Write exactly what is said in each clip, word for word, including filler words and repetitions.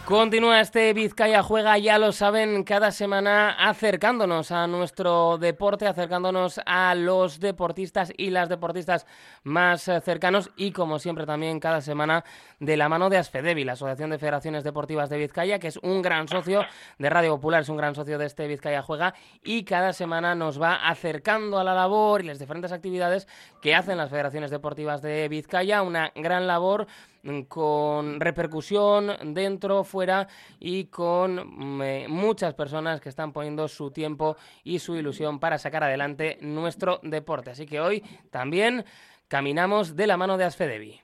Continúa este Vizcaya Juega, ya lo saben, cada semana acercándonos a nuestro deporte, acercándonos a los deportistas y las deportistas más cercanos y, como siempre, también cada semana de la mano de ASFEDEVI, la Asociación de Federaciones Deportivas de Vizcaya, que es un gran socio de Radio Popular, es un gran socio de este Vizcaya Juega y cada semana nos va acercando a la labor y las diferentes actividades que hacen las Federaciones Deportivas de Vizcaya, una gran labor con repercusión dentro, fuera y con eh, muchas personas que están poniendo su tiempo y su ilusión para sacar adelante nuestro deporte. Así que hoy también caminamos de la mano de ASFEDEVI.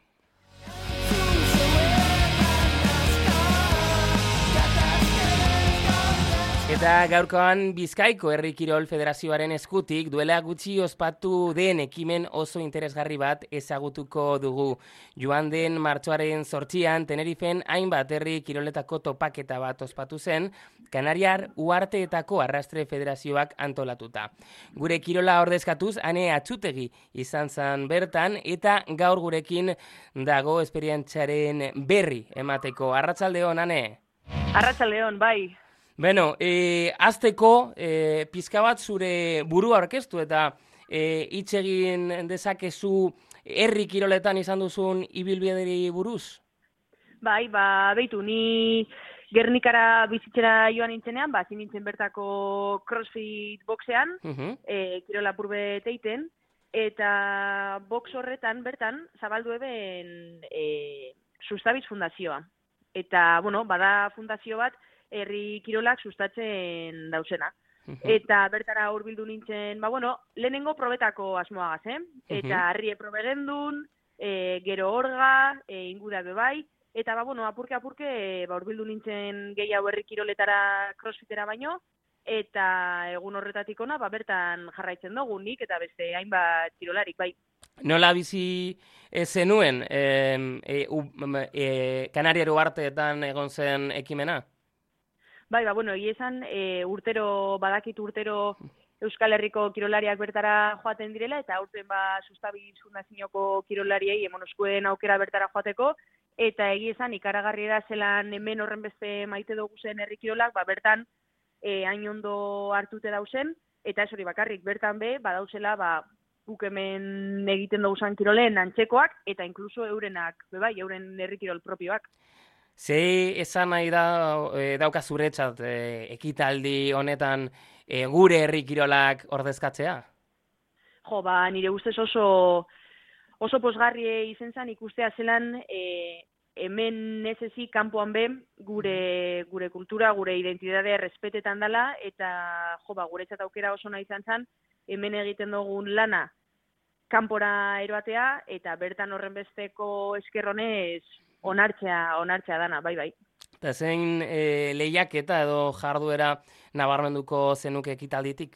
Eta gaurkoan Bizkaiko Herri Kirol Federazioaren eskutik duela gutxi ospatu den ekimen oso interesgarri bat ezagutuko dugu. Joan den martxoaren zortzian Tenerifen hainbat herri kiroletako topaketa bat ospatu zen, Kanariar Uharteetako Arrastre Federazioak antolatuta. Gure kirola ordezkatuz Ane Atxutegi izan zen bertan eta gaur gurekin dago esperientziaren berri emateko. Arratsaldeon, Ane? Arratsaldeon, bai. Beno, e, azteko e, pizka bat zure burua aurkeztu eta e, hitz egin dezakezu herri kiroletan izan duzun ibilbideri buruz? Bai, ba, beitu, ni Gernikara bizitzera joan nintzenean, ba, zin nintzen bertako crossfit boxean, uh-huh. e, kirola purbe teiten, eta box horretan bertan zabaldu eben e, Sustabiz fundazioa. Eta, bueno, bada fundazio bat, herri kirolak sustatzen dauzena. Uh-huh. Eta bertara hurbildu nintzen, ba bueno, lehenengo probetako asmoagaz, eh? Eta harrie probe gendun, e, gero orga, e, ingura bebai, eta ba bueno, apurke apurke ba hurbildu nintzen gehiago herri kiroletara crossfitera baino, eta egun horretatik ona, ba bertan jarraitzen dugu nik eta beste hainbat kirolarik, bai. Nola bizi zenuen e, e, e, Kanariar Uharteetan egon zen ekimena? Bai, ba, bueno, esan e, urtero, badakit urtero Euskal Herriko kirolariak bertara joaten direla, eta aurten ba Sustabiz fundazioko kirolariei emonozkuen aukera bertara joateko, eta egi esan ikaragarriera zelan hemen horren beste maite dugu zen herri kirolak, ba, bertan e, hain ondo hartute dauzen, eta ez hori bakarrik, bertan be, badauzela, ba, guk hemen egiten dugu zen kirolen antzekoak, eta inkluso eurenak, bebai, euren herri kirol propioak. Ze esan nahi da, e, dauka zuretzat e, ekitaldi honetan e, gure herri kirolak ordezkatzea? Jo, ba, nire ustez oso oso posgarri izen zen ikustea zelan e, hemen ez ezi kanpoan be gure, gure kultura, gure identitatea respetetan dela, eta jo, ba, guretzat aukera oso nahi izan zen hemen egiten dugun lana kanpora eroatea, eta bertan horren besteko eskerronez onartzea, onartzea dana, bai, bai. Eta zein e, lehiaketa edo jarduera nabarmenduko zenuke ekitalditik?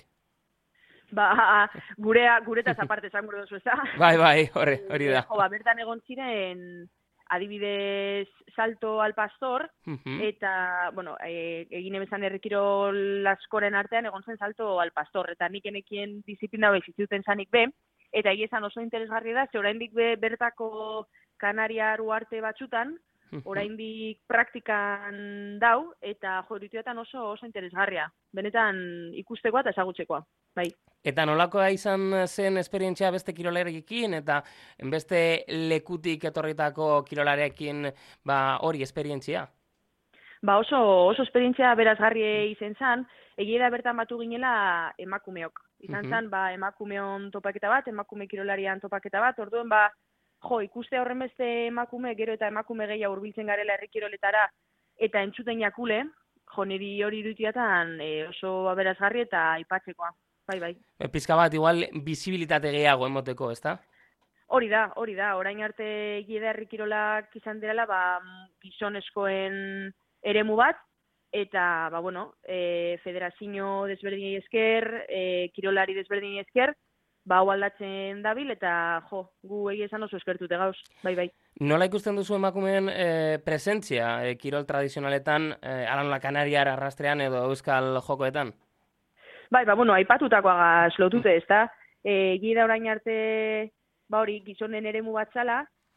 Ba, gurea, guretaz aparte esan gure duzu, eza? Bai, bai, hori, hori da. Jo, ba, bertan egon ziren, adibidez, salto al pastor, uh-huh. eta, bueno, e, egin ebezan herrikirol askoren artean egon zen salto al pastor, eta nik enekien disiplina behizitzuten zanik be, eta egizan oso interesgarri da, ze oraindik be bertako Kanariar Uharte batzutan, oraindik praktikan dau, eta jo, dituetan oso oso interesgarria. Benetan ikustekoa eta ezagutzekoa, bai. Eta nolakoa izan zen esperientzia beste kirolarekin, eta beste lekutik etorritako kirolarekin ba, hori esperientzia? Ba oso, oso esperientzia berazgarri izan zen, egia da bertan batu ginela emakumeok. Izan zen, uh-huh. ba, emakumeon topaketa bat, emakume kirolarian topaketa bat, orduen ba, jo, ikuste horren beste emakume, gero eta emakume gehiago hurbiltzen garela herri kiroletara, eta entzuten jakule, jo, niri hori iruditiatan e, oso aberazgarri eta aipatzekoa, bai, bai. E, pizka bat, igual, bizibilitate gehiago emoteko, ezta? Hori da, hori da, orain arte gieda herri kirolak izan direla, ba, gizonezkoen eremu bat, eta, ba, bueno, e, federazio desberdinei esker, e, kirolari desberdinei esker, ba, hau aldatzen dabil, eta, jo, gu egia esan oso eskertute gauz, bai, bai. Nola ikusten duzu emakumeen e, presentzia e, kirol tradizionaletan, e, Alanola Kanariar arrastrean edo euskal jokoetan? Bai, ba, bueno, aipatutakoagaz lotute, ez da, e, gida orain arte, ba hori, gizonen eremu bat zala,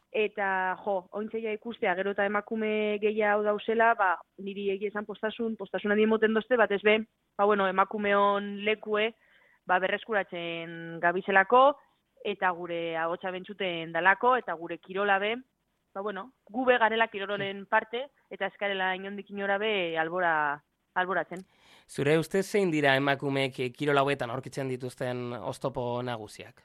eta jo, ointzeia ikustea, gero eta emakume gehiago dauzela, ba, niri egia esan postasun, postasun handi moten dozte, bat ez be, ba, bueno, emakumeon lekue, ba, berreskuratzen gabizelako, eta gure agotxa bentsuten dalako, eta gure kirola be, ba, bueno, gube garela kiroloren parte, eta eskarela inondik inora be albora, alboratzen. Zure ustez zein dira emakumeek kirola hauetan aurkitzen dituzten oztopo nagusiak?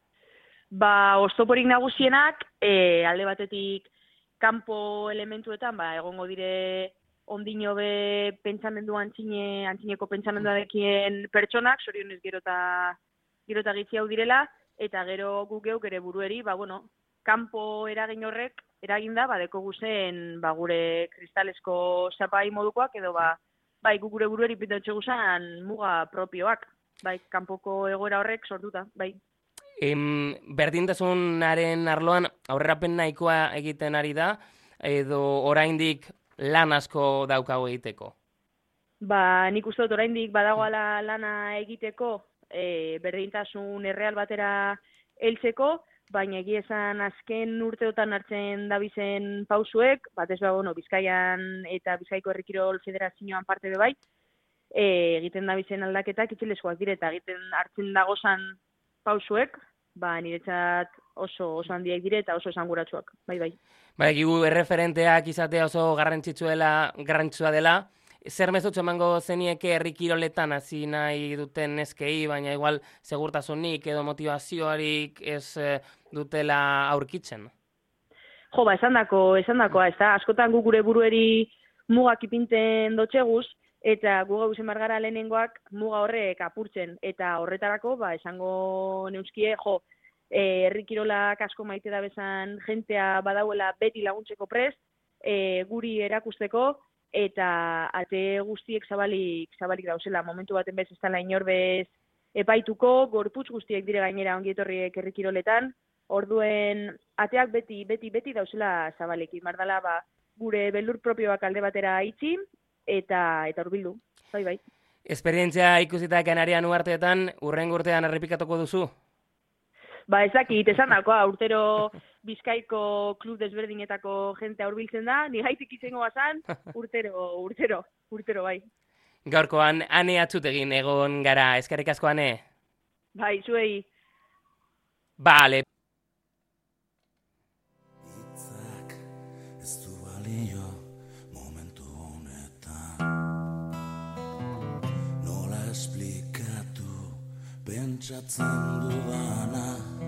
Ba, oztoporik nagusienak, e, alde batetik kanpo elementuetan, ba, egongo dire ondino be pentsamendu antzine, antzineko pentsamendua dekien pertsonak, sorionez gero eta gero eta gitzi hau direla, eta gero guk geuk ere burueri, ba, bueno, kanpo eragin horrek, eraginda, ba, deko guzen, ba, gure kristalesko zapai modukoak, edo, ba, bai, guk gure burueri pintautxe guzan muga propioak, bai, kanpoko egoera horrek sortuta, bai. Em, berdintasunaren arloan aurrerapen nahikoa egiten ari da, edo oraindik lan asko daukago egiteko? Ba, nik uste dut oraindik badagoala lana egiteko, e, berdintasun erreal batera heltzeko, baina egia esan azken urteotan hartzen dabizen pausuek, batez ba, bueno, Bizkaian eta Bizkaiko Herri Kirol Federazioan parte be bai, e, egiten dabizen aldaketak itxileskoak dire, eta egiten hartzen dagozan pausuek, ba, niretzat oso, oso handiak dire eta oso esanguratsuak, bai, bai. Ba, egigu erreferenteak izatea oso garrantzitsua garrantzitsua dela, zer mezutxo emango zenieke herri kiroletan hasi nahi duten neskei, baina igual segurtasunik edo motivazioarik ez eh, dutela aurkitzen? Jo, ba, esan dako, esan dakoa, ez da, askotan gu gure burueri mugak ipinten dotxeguz, eta gu gau zen bargara lehenengoak muga horrek apurtzen, eta horretarako, ba, esango neuzkie, jo, e, herri kirolak asko maite da bezan jentea badauela beti laguntzeko prest, e, guri erakusteko, eta ate guztiek zabalik, zabalik dauzela, momentu baten bez ez dela inorbez epaituko, gorputz guztiek dire gainera ongietorriek herri kiroletan, orduen ateak beti, beti, beti dauzela zabalik, imardala, ba, gure beldur propioak alde batera itxi, eta eta hurbildu, bai, bai. Esperientzia ikusita Kanarian uarteetan, urrengo urtean errepikatuko duzu? Ba, ez dakit, esan dakoa, urtero Bizkaiko klub desberdinetako jentea hurbiltzen da, ni gaitik izango bazan, urtero, urtero, urtero, bai. Gaurkoan, Ane Atzutegin egon gara, eskerrik asko, Ane? Bai, zuei. Bale. Itzak ez du balio momentu honetan, nola esplikatu pentsatzen dudana,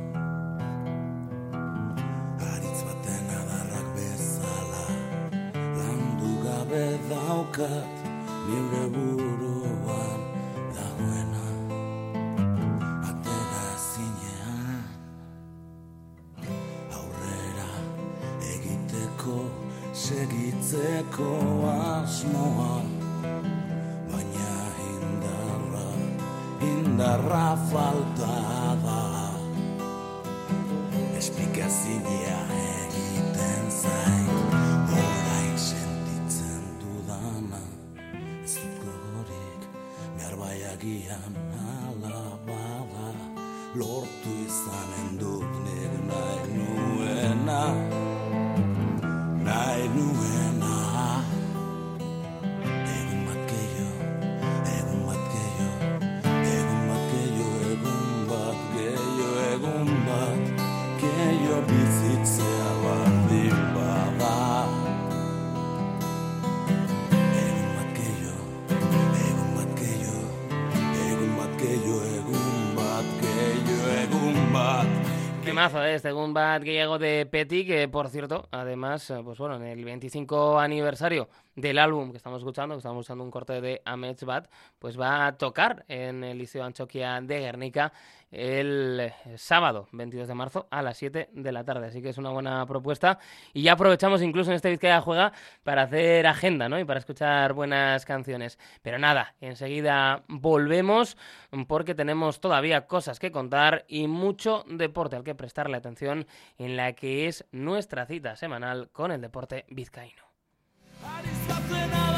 haritz baten adarrak bezala landu gabe daukat libre buruan dagoena, atera zinean aurrera egiteko segitzeko asmoa, baina indarra indarra falta da, esplikazioa egiten zait orain sentitzen dudana, ez dut gogorik behar baiagian ala bada, lortu izanen dut nik nahi nuena, nahi nuena. Egun bat gehiago, egun bat gehiago, egun bat gehiago, egun bat gehiago, egun bat gehiago bizitzea baldin bada. Egun bat gehiago, egun bat gehiago, egun bat gehiago, egun bat gehiago, egun bat. Temazo, ¿eh? Egun bat gehiago de Peti, que por cierto, además, pues bueno, en el veinticinco aniversario del álbum que estamos escuchando, que estamos escuchando un corte de Amets Bat, pues va a tocar en el Liceo Antxokia de Guernica el sábado veintidós de marzo a las siete de la tarde, así que es una buena propuesta y ya aprovechamos incluso en este Vizcaya Juega para hacer agenda, ¿no? Y para escuchar buenas canciones, pero nada, enseguida volvemos porque tenemos todavía cosas que contar y mucho deporte al que prestarle atención en la que es nuestra cita semanal con el deporte vizcaíno. Harizkatzen